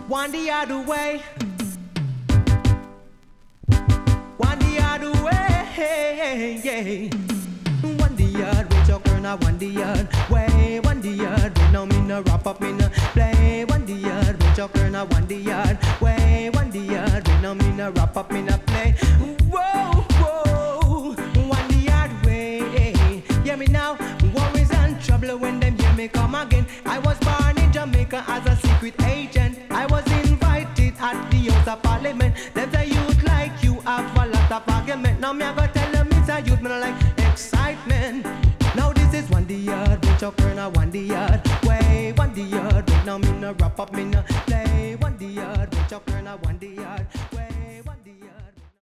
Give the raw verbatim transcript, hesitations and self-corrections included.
one the other way, one the other way, yeah. One the yard with your girl, now one the yard way, one the yard with no me no wrap up me no play. One the yard with your girl, now one the yard way, one the yard with no me no wrap up me no play. Whoa, whoa, one the yard way, hear me now. Worries and trouble when them hear me come again. I was born in Jamaica as a secret agent. I was invited at the House of Parliament. There's a youth like you have a lot of argument. Now me I go tell them it's a youth, me no like excitement. Now this is one the yard with your girl, now one the yard way, one the yard with now me no wrap up me no play. One the yard with your girl, now one the